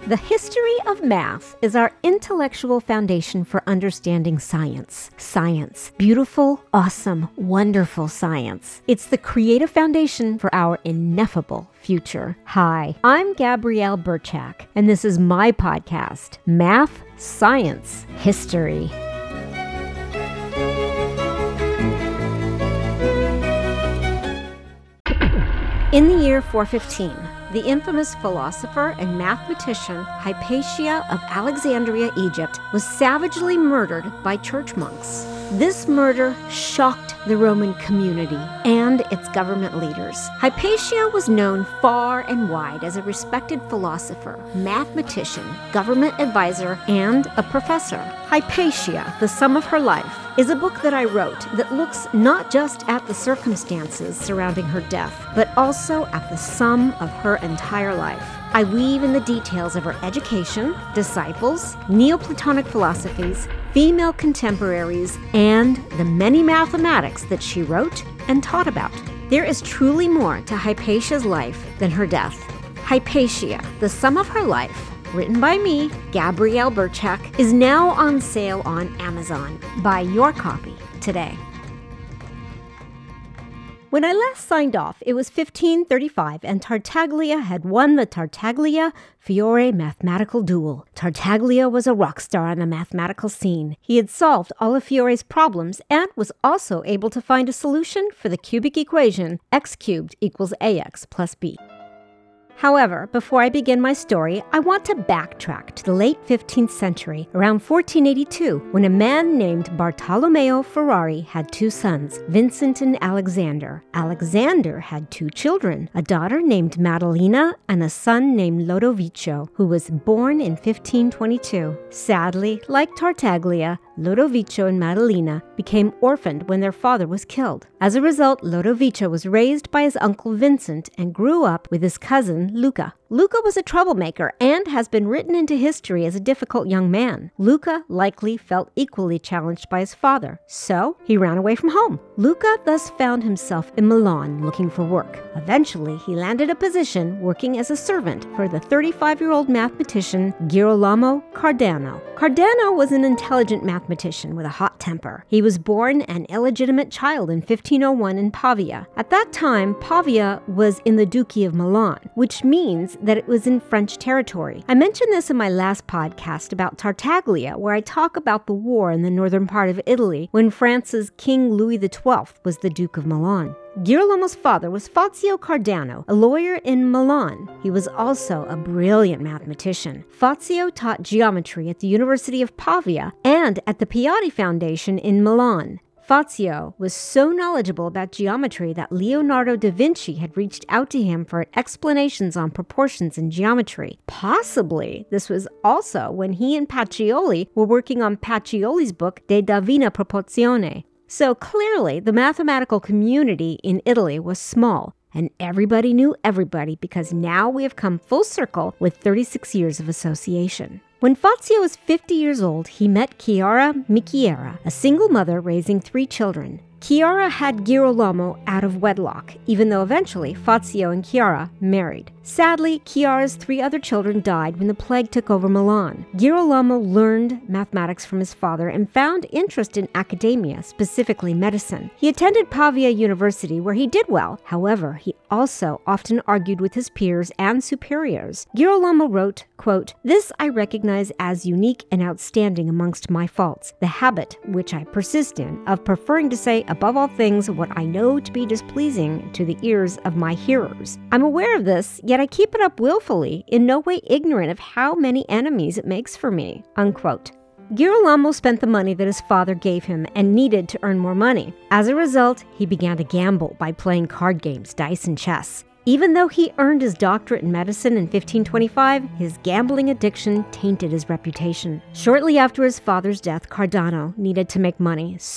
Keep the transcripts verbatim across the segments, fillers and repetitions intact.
The history of math is our intellectual foundation for understanding science. Science. Beautiful, awesome, wonderful science. It's the creative foundation for our ineffable future. Hi, I'm Gabrielle Burchak, and this is my podcast, Math, Science, History. In the year four fifteen, the infamous philosopher and mathematician Hypatia of Alexandria, Egypt, was savagely murdered by church monks. This murder shocked the Roman community and its government leaders. Hypatia was known far and wide as a respected philosopher, mathematician, government advisor, and a professor. Hypatia, The Sum of Her Life, is a book that I wrote that looks not just at the circumstances surrounding her death, but also at the sum of her entire life. I weave in the details of her education, disciples, Neoplatonic philosophies, female contemporaries, and the many mathematics that she wrote and taught about. There is truly more to Hypatia's life than her death. Hypatia, The Sum of Her Life, written by me, Gabrielle Burchak, is now on sale on Amazon. Buy your copy today. When I last signed off, it was fifteen thirty-five, and Tartaglia had won the Tartaglia-Fiore mathematical duel. Tartaglia was a rock star on the mathematical scene. He had solved all of Fiore's problems and was also able to find a solution for the cubic equation x cubed equals ax plus b. However, before I begin my story, I want to backtrack to the late fifteenth century, around fourteen eighty-two, when a man named Bartolomeo Ferrari had two sons, Vincent and Alexander. Alexander had two children, a daughter named Maddalena and a son named Lodovico, who was born in fifteen twenty-two. Sadly, like Tartaglia, Lodovico and Maddalena became orphaned when their father was killed. As a result, Lodovico was raised by his uncle Vincent and grew up with his cousin Luca. Luca was a troublemaker and has been written into history as a difficult young man. Luca likely felt equally challenged by his father, so he ran away from home. Luca thus found himself in Milan looking for work. Eventually, he landed a position working as a servant for the thirty-five-year-old mathematician Girolamo Cardano. Cardano was an intelligent mathematician with a hot temper. He was born an illegitimate child in fifteen oh one in Pavia. At that time, Pavia was in the Duchy of Milan, which means that it was in French territory. I mentioned this in my last podcast about Tartaglia, where I talk about the war in the northern part of Italy when France's King Louis the twelfth was the Duke of Milan. Girolamo's father was Fazio Cardano, a lawyer in Milan. He was also a brilliant mathematician. Fazio taught geometry at the University of Pavia and at the Piatti Foundation in Milan. Fazio was so knowledgeable about geometry that Leonardo da Vinci had reached out to him for explanations on proportions in geometry. Possibly, this was also when he and Pacioli were working on Pacioli's book De Divina Proporzione. So clearly, the mathematical community in Italy was small, and everybody knew everybody because now we have come full circle with thirty-six years of association. When Fazio was fifty years old, he met Chiara Michiera, a single mother raising three children. Chiara had Girolamo out of wedlock, even though eventually Fazio and Chiara married. Sadly, Chiara's three other children died when the plague took over Milan. Girolamo learned mathematics from his father and found interest in academia, specifically medicine. He attended Pavia University, where he did well. However, he also often argued with his peers and superiors. Girolamo wrote, quote, "This I recognize as unique and outstanding amongst my faults, the habit, which I persist in, of preferring to say above all things what I know to be displeasing to the ears of my hearers. I'm aware of this, yet I keep it up willfully, in no way ignorant of how many enemies it makes for me." Unquote. Girolamo spent the money that his father gave him and needed to earn more money. As a result, he began to gamble by playing card games, dice, and chess. Even though he earned his doctorate in medicine in fifteen twenty-five, his gambling addiction tainted his reputation. Shortly after his father's death, Cardano needed to make money, so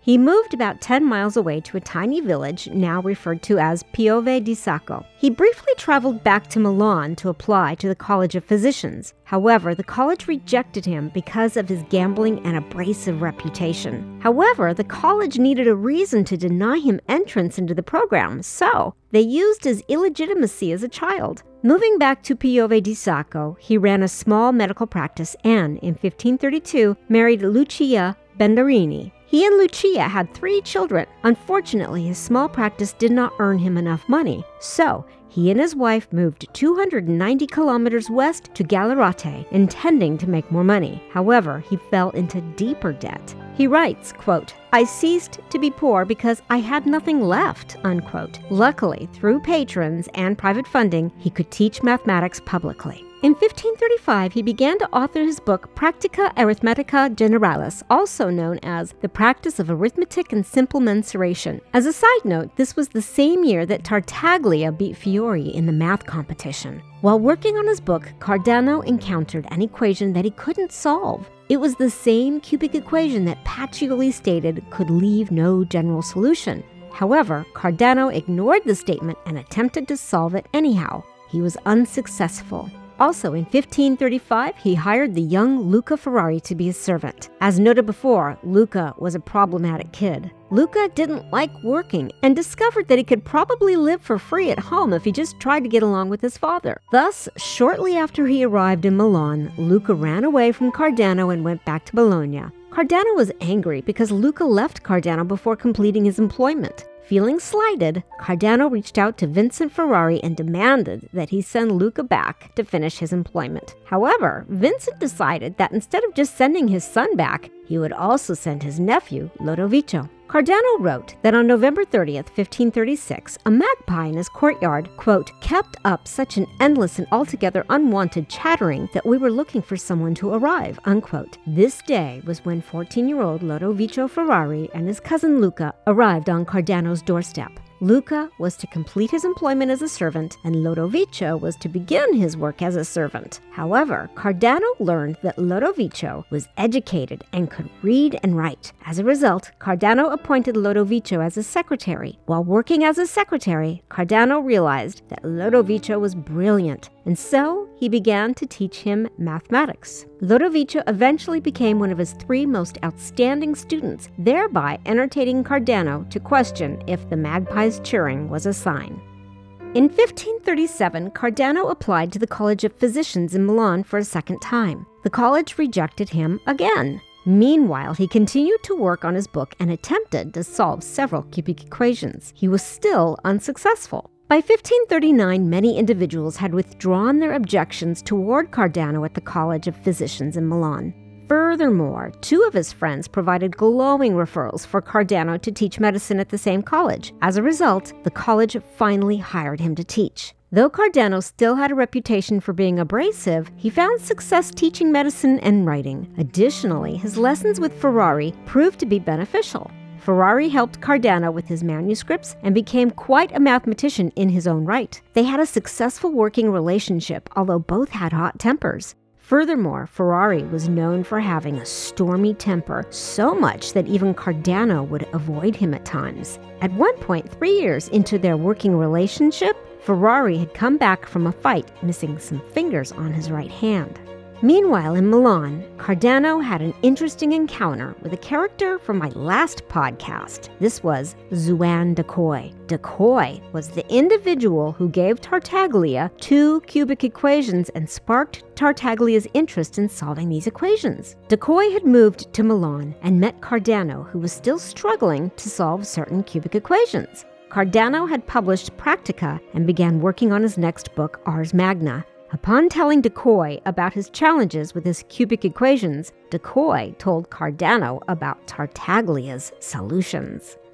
He moved about ten miles away to a tiny village now referred to as Pieve di Sacco. He briefly traveled back to Milan to apply to the College of Physicians. However, the college rejected him because of his gambling and abrasive reputation. However, the college needed a reason to deny him entrance into the program, so they used his illegitimacy as a child. Moving back to Pieve di Sacco, he ran a small medical practice and, in fifteen thirty-two, married Lucia Bendarini. He and Lucia had three children. Unfortunately, his small practice did not earn him enough money, so he and his wife moved two hundred ninety kilometers west to Gallerate, intending to make more money. However, he fell into deeper debt. He writes, quote, "I ceased to be poor because I had nothing left," unquote. Luckily, through patrons and private funding, he could teach mathematics publicly. In fifteen thirty-five, he began to author his book Practica Arithmetica Generalis, also known as The Practice of Arithmetic and Simple Mensuration. As a side note, this was the same year that Tartaglia beat Fiori in the math competition. While working on his book, Cardano encountered an equation that he couldn't solve. It was the same cubic equation that Pacioli stated could leave no general solution. However, Cardano ignored the statement and attempted to solve it anyhow. He was unsuccessful. Also, in fifteen thirty-five, he hired the young Luca Ferrari to be his servant. As noted before, Luca was a problematic kid. Luca didn't like working and discovered that he could probably live for free at home if he just tried to get along with his father. Thus, shortly after he arrived in Milan, Luca ran away from Cardano and went back to Bologna. Cardano was angry because Luca left Cardano before completing his employment. Feeling slighted, Cardano reached out to Vincent Ferrari and demanded that he send Luca back to finish his employment. However, Vincent decided that instead of just sending his son back, he would also send his nephew, Lodovico. Cardano wrote that on November thirtieth, fifteen thirty-six, a magpie in his courtyard, quote, kept up such an endless and altogether unwanted chattering that we were looking for someone to arrive, unquote. This day was when fourteen-year-old Lodovico Ferrari and his cousin Luca arrived on Cardano's doorstep. Luca was to complete his employment as a servant, and Lodovico was to begin his work as a servant. However, Cardano learned that Lodovico was educated and could read and write. As a result, Cardano appointed Lodovico as his secretary. While working as a secretary, Cardano realized that Lodovico was brilliant, and so he began to teach him mathematics. Lodovico eventually became one of his three most outstanding students, thereby entertaining Cardano to question if the magpie's chirring was a sign. In fifteen thirty-seven, Cardano applied to the College of Physicians in Milan for a second time. The college rejected him again. Meanwhile, he continued to work on his book and attempted to solve several cubic equations. He was still unsuccessful. By fifteen thirty-nine, many individuals had withdrawn their objections toward Cardano at the College of Physicians in Milan. Furthermore, two of his friends provided glowing referrals for Cardano to teach medicine at the same college. As a result, the college finally hired him to teach. Though Cardano still had a reputation for being abrasive, he found success teaching medicine and writing. Additionally, his lessons with Ferrari proved to be beneficial. Ferrari helped Cardano with his manuscripts and became quite a mathematician in his own right. They had a successful working relationship, although both had hot tempers. Furthermore, Ferrari was known for having a stormy temper, so much that even Cardano would avoid him at times. At one point, three years into their working relationship, Ferrari had come back from a fight, missing some fingers on his right hand. Meanwhile, in Milan, Cardano had an interesting encounter with a character from my last podcast. This was Zuan Decoy. Decoy was the individual who gave Tartaglia two cubic equations and sparked Tartaglia's interest in solving these equations. Decoy had moved to Milan and met Cardano, who was still struggling to solve certain cubic equations. Cardano had published Practica and began working on his next book, Ars Magna. Upon telling Decoy about his challenges with his cubic equations, Decoy told Cardano about Tartaglia's solutions.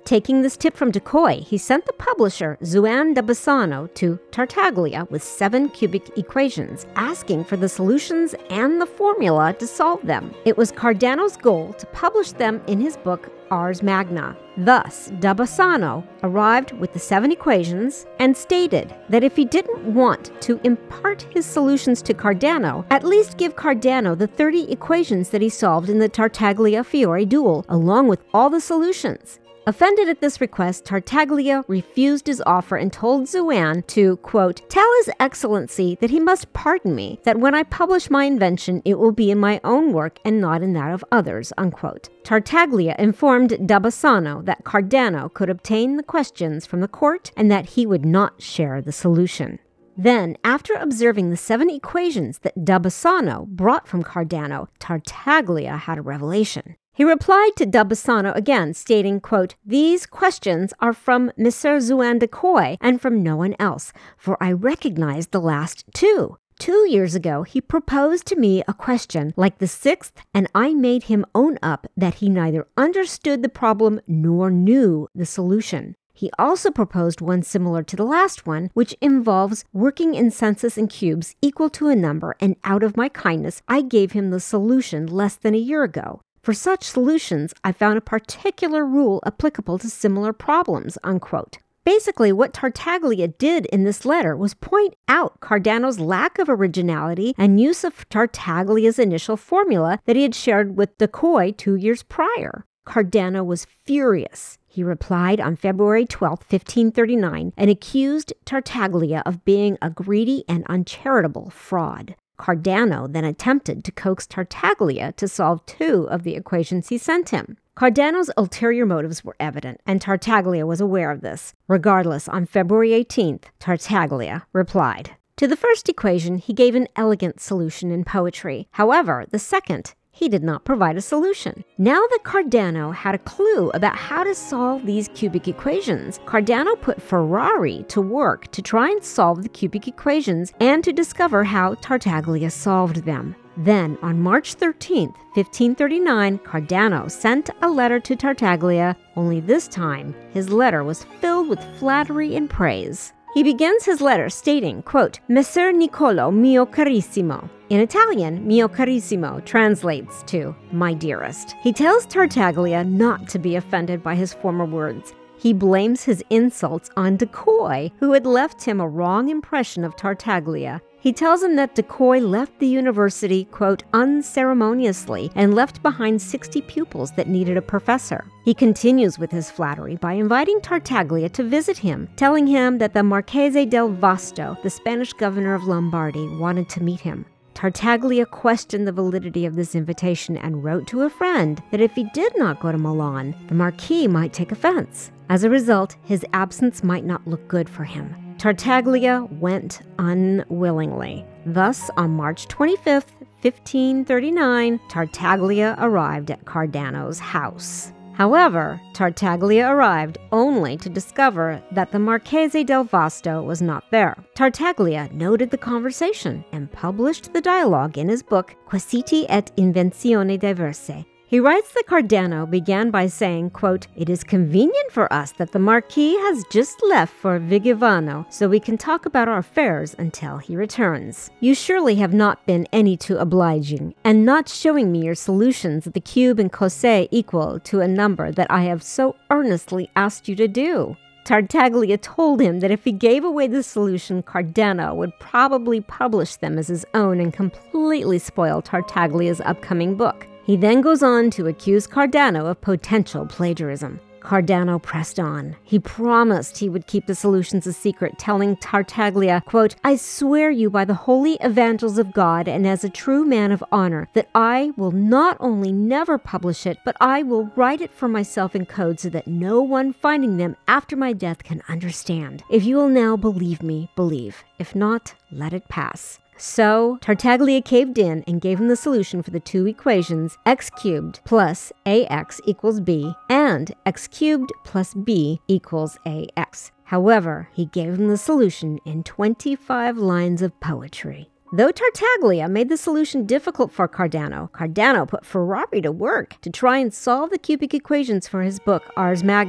Taking this tip from Decoy, he sent the publisher Zuan da Bassano to Tartaglia with seven cubic equations, asking for the solutions and the formula to solve them. It was Cardano's goal to publish them in his book Ars Magna. Thus, da Bassano arrived with the seven equations and stated that if he didn't want to impart his solutions to Cardano, at least give Cardano the thirty equations that he solved in the Tartaglia-Fiore duel, along with all the solutions. Offended at this request, Tartaglia refused his offer and told Zuan to, quote, tell His Excellency that he must pardon me, that when I publish my invention, it will be in my own work and not in that of others, unquote. Tartaglia informed da Bassano that Cardano could obtain the questions from the court and that he would not share the solution. Then, after observing the seven equations that da Bassano brought from Cardano, Tartaglia had a revelation. He replied to da Bassano again, stating, quote, these questions are from Messer Zuan Decoy and from no one else, for I recognize the last two. Two years ago, he proposed to me a question like the sixth, and I made him own up that he neither understood the problem nor knew the solution. He also proposed one similar to the last one, which involves working in census and cubes equal to a number, and out of my kindness, I gave him the solution less than a year ago. For such solutions, I found a particular rule applicable to similar problems, unquote. Basically, what Tartaglia did in this letter was point out Cardano's lack of originality and use of Tartaglia's initial formula that he had shared with Decoy two years prior. Cardano was furious. He replied on February twelfth, fifteen thirty-nine, and accused Tartaglia of being a greedy and uncharitable fraud. Cardano then attempted to coax Tartaglia to solve two of the equations he sent him. Cardano's ulterior motives were evident, and Tartaglia was aware of this. Regardless, on February eighteenth, Tartaglia replied. To the first equation, he gave an elegant solution in poetry. However, the second, he did not provide a solution. Now that Cardano had a clue about how to solve these cubic equations, Cardano put Ferrari to work to try and solve the cubic equations and to discover how Tartaglia solved them. Then, on March thirteenth, fifteen thirty-nine, Cardano sent a letter to Tartaglia, only this time his letter was filled with flattery and praise. He begins his letter stating, quote, Messer Niccolo mio carissimo. In Italian, mio carissimo translates to my dearest. He tells Tartaglia not to be offended by his former words. He blames his insults on Decoy, who had left him a wrong impression of Tartaglia. He tells him that Decoy left the university, quote, unceremoniously, and left behind sixty pupils that needed a professor. He continues with his flattery by inviting Tartaglia to visit him, telling him that the Marchese del Vasto, the Spanish governor of Lombardy, wanted to meet him. Tartaglia questioned the validity of this invitation and wrote to a friend that if he did not go to Milan, the Marquis might take offense. As a result, his absence might not look good for him. Tartaglia went unwillingly. Thus, on March twenty-fifth, fifteen thirty-nine, Tartaglia arrived at Cardano's house. However, Tartaglia arrived only to discover that the Marchese del Vasto was not there. Tartaglia noted the conversation and published the dialogue in his book Quesiti et Invenzioni Diverse. He writes that Cardano began by saying, quote, it is convenient for us that the Marquis has just left for Vigevano, so we can talk about our affairs until he returns. You surely have not been any too obliging, and not showing me your solutions of the cube and cosè equal to a number that I have so earnestly asked you to do. Tartaglia told him that if he gave away the solution, Cardano would probably publish them as his own and completely spoil Tartaglia's upcoming book. He then goes on to accuse Cardano of potential plagiarism. Cardano pressed on. He promised he would keep the solutions a secret, telling Tartaglia, quote, I swear you by the holy evangels of God and as a true man of honor that I will not only never publish it, but I will write it for myself in code so that no one finding them after my death can understand. If you will now believe me, believe. If not, let it pass. So, Tartaglia caved in and gave him the solution for the two equations x cubed plus ax equals b and x cubed plus b equals ax. However, he gave him the solution in twenty-five lines of poetry. Though Tartaglia made the solution difficult for Cardano, Cardano put Ferrari to work to try and solve the cubic equations for his book Ars Magna.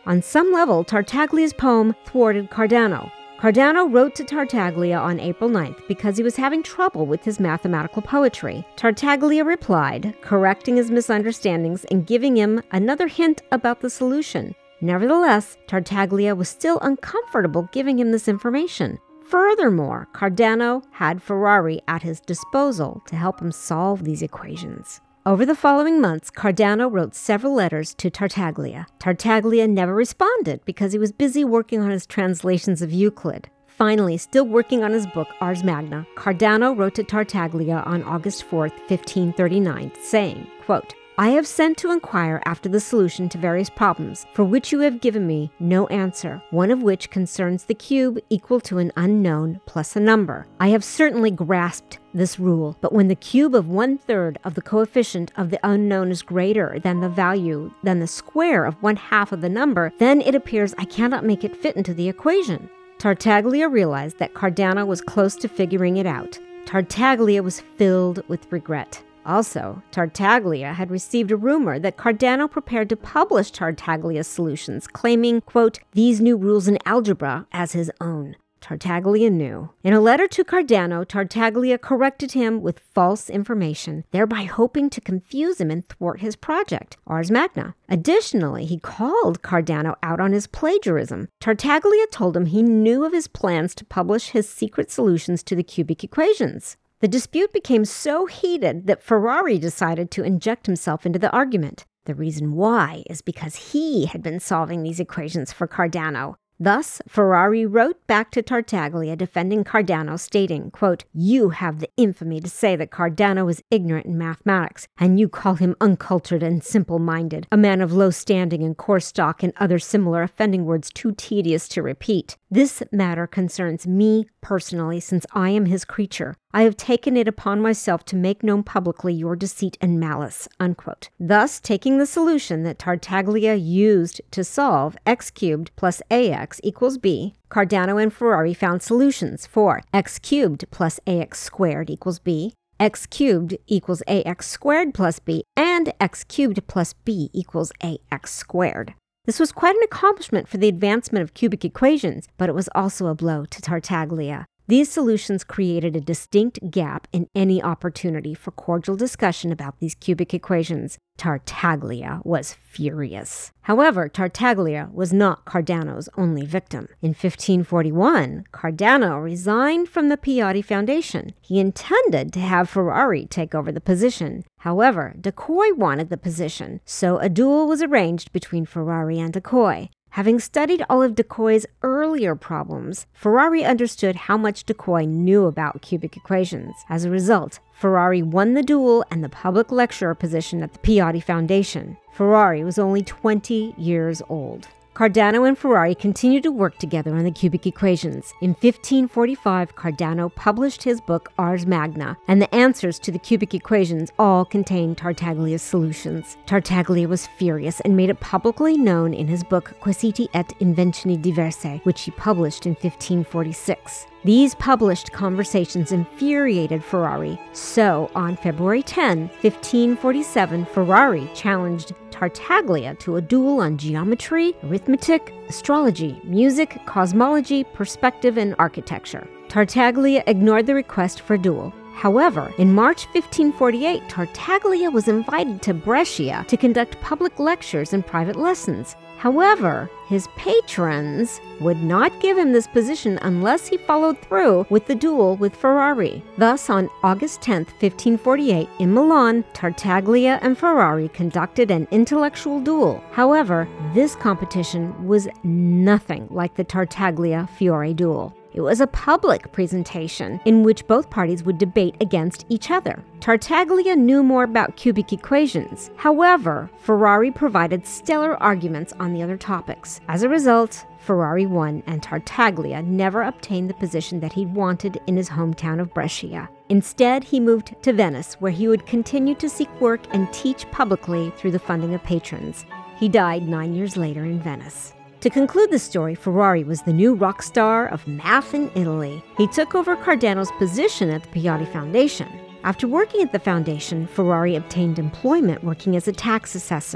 On some level, Tartaglia's poem thwarted Cardano. Cardano wrote to Tartaglia on April ninth because he was having trouble with his mathematical poetry. Tartaglia replied, correcting his misunderstandings and giving him another hint about the solution. Nevertheless, Tartaglia was still uncomfortable giving him this information. Furthermore, Cardano had Ferrari at his disposal to help him solve these equations. Over the following months, Cardano wrote several letters to Tartaglia. Tartaglia never responded because he was busy working on his translations of Euclid. Finally, still working on his book Ars Magna, Cardano wrote to Tartaglia on August fourth, fifteen thirty-nine, saying, quote, I have sent to inquire after the solution to various problems, for which you have given me no answer, one of which concerns the cube equal to an unknown plus a number. I have certainly grasped this rule, but when the cube of one-third of the coefficient of the unknown is greater than the value than the square of one-half of the number, then it appears I cannot make it fit into the equation. Tartaglia realized that Cardano was close to figuring it out. Tartaglia was filled with regret. Also, Tartaglia had received a rumor that Cardano prepared to publish Tartaglia's solutions, claiming, quote, these new rules in algebra as his own. Tartaglia knew. In a letter to Cardano, Tartaglia corrected him with false information, thereby hoping to confuse him and thwart his project, Ars Magna. Additionally, he called Cardano out on his plagiarism. Tartaglia told him he knew of his plans to publish his secret solutions to the cubic equations. The dispute became so heated that Ferrari decided to inject himself into the argument. The reason why is because he had been solving these equations for Cardano. Thus, Ferrari wrote back to Tartaglia defending Cardano, stating, quote, you have the infamy to say that Cardano is ignorant in mathematics, and you call him uncultured and simple-minded, a man of low standing and coarse stock, and other similar offending words too tedious to repeat. This matter concerns me personally, since I am his creature. I have taken it upon myself to make known publicly your deceit and malice, unquote. Thus, taking the solution that Tartaglia used to solve x cubed plus ax equals b, Cardano and Ferrari found solutions for x cubed plus ax squared equals b, x cubed equals ax squared plus b, and x cubed plus b equals ax squared. This was quite an accomplishment for the advancement of cubic equations, but it was also a blow to Tartaglia. These solutions created a distinct gap in any opportunity for cordial discussion about these cubic equations. Tartaglia was furious. However, Tartaglia was not Cardano's only victim. In fifteen forty-one, Cardano resigned from the Piatti Foundation. He intended to have Ferrari take over the position. However, Decoy wanted the position, so a duel was arranged between Ferrari and Decoy. Having studied all of Decoy's earlier problems, Ferrari understood how much Decoy knew about cubic equations. As a result, Ferrari won the duel and the public lecturer position at the Piatti Foundation. Ferrari was only twenty years old. Cardano and Ferrari continued to work together on the cubic equations. In fifteen forty-five, Cardano published his book Ars Magna, and the answers to the cubic equations all contained Tartaglia's solutions. Tartaglia was furious and made it publicly known in his book Quesiti et Inventioni Diverse, which he published in fifteen forty-six. These published conversations infuriated Ferrari, so on February tenth, fifteen forty-seven, Ferrari challenged Tartaglia to a duel on geometry, arithmetic, astrology, music, cosmology, perspective, and architecture. Tartaglia ignored the request for a duel. However, in March fifteen forty-eight, Tartaglia was invited to Brescia to conduct public lectures and private lessons. However, his patrons would not give him this position unless he followed through with the duel with Ferrari. Thus, on August tenth, fifteen forty-eight, in Milan, Tartaglia and Ferrari conducted an intellectual duel. However, this competition was nothing like the Tartaglia-Fiore duel. It was a public presentation in which both parties would debate against each other. Tartaglia knew more about cubic equations. However, Ferrari provided stellar arguments on the other topics. As a result, Ferrari won, and Tartaglia never obtained the position that he wanted in his hometown of Brescia. Instead, he moved to Venice, where he would continue to seek work and teach publicly through the funding of patrons. He died nine years later in Venice. To conclude the story, Ferrari was the new rock star of math in Italy. He took over Cardano's position at the Piatti Foundation. After working at the foundation, Ferrari obtained employment working as a tax assessor. He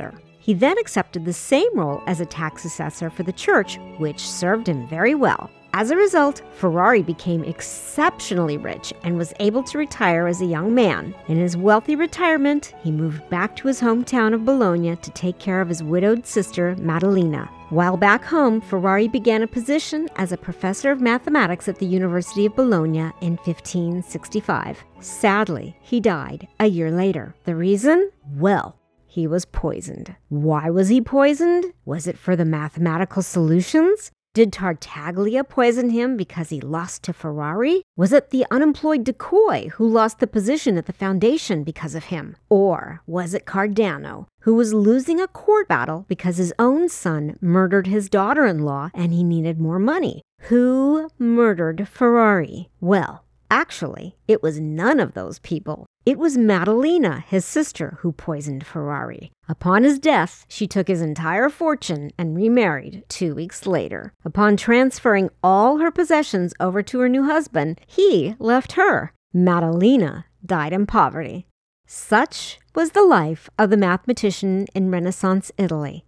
He then accepted the same role as a tax assessor for the church, which served him very well. As a result, Ferrari became exceptionally rich and was able to retire as a young man. In his wealthy retirement, he moved back to his hometown of Bologna to take care of his widowed sister, Maddalena. While back home, Ferrari began a position as a professor of mathematics at the University of Bologna in fifteen sixty-five. Sadly, he died a year later. The reason? Well, he was poisoned. Why was he poisoned? Was it for the mathematical solutions? Did Tartaglia poison him because he lost to Ferrari? Was it the unemployed Decoy who lost the position at the foundation because of him? Or was it Cardano, who was losing a court battle because his own son murdered his daughter-in-law and he needed more money? Who murdered Ferrari? Well, actually, it was none of those people. It was Maddalena, his sister, who poisoned Ferrari. Upon his death, she took his entire fortune and remarried two weeks later. Upon transferring all her possessions over to her new husband, he left her. Maddalena died in poverty. Such was the life of the mathematician in Renaissance Italy.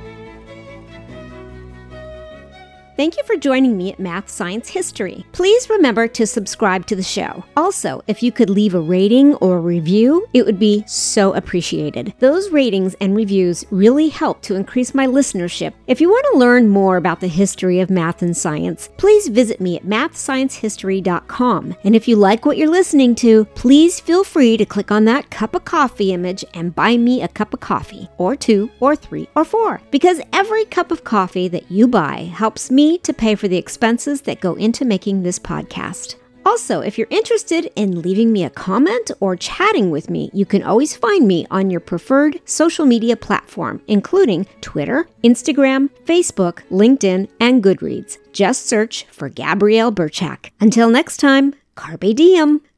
Thank you for joining me at Math Science History. Please remember to subscribe to the show. Also, if you could leave a rating or a review, it would be so appreciated. Those ratings and reviews really help to increase my listenership. If you want to learn more about the history of math and science, please visit me at math science history dot com. And if you like what you're listening to, please feel free to click on that cup of coffee image and buy me a cup of coffee, or two, or three, or four. Because every cup of coffee that you buy helps me to pay for the expenses that go into making this podcast. Also, if you're interested in leaving me a comment or chatting with me, you can always find me on your preferred social media platform, including Twitter, Instagram, Facebook, LinkedIn, and Goodreads. Just search for Gabrielle Birchak. Until next time, carpe diem.